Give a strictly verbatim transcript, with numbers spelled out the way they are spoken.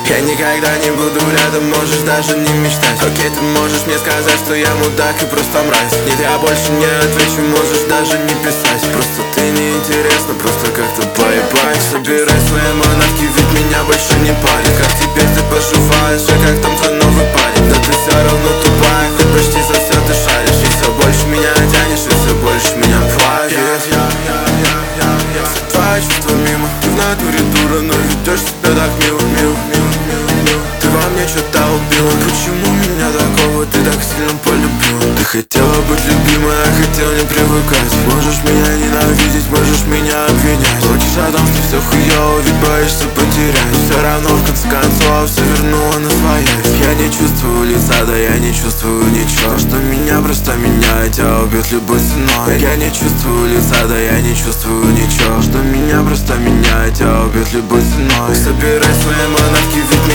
Я никогда не буду рядом, можешь даже не мечтать. Окей, ты можешь мне сказать, что я мудак и просто мразь. Нет, я больше не отвечу, можешь даже не писать. Просто ты неинтересна, просто как-то поебать. Собирай свои манатки, ведь меня больше не парит. Как теперь ты поживаешь, а как там твой новый парень? Да ты все равно тупая, ты почти за все ты шаришь. И все больше меня тянешь, и все больше меня плавишь. Я, я, я, я, я, все твои чувства мимо. Ты в натуре дура, но ведешь себя так мило, мило, мило, мило, мило. Ты во мне что-то убила. Почему меня такого ты так сильно полюбила? Ты хотела быть любимой, а хотел не привыкать. Можешь меня ненавидеть, можешь меня обвинять. Хочешь отомстить, все хуёво, ведь боишься потерять. Все равно в конце концов все вернула на своя. Я не чувствую лица, да я не чувствую ничего. Что меня просто меняет, тебя убьет любой ценой. Я не чувствую лица, да я не чувствую ничего. Что меня просто меняет, тебя убьет любой ценой. Собирай свои манатки, ведь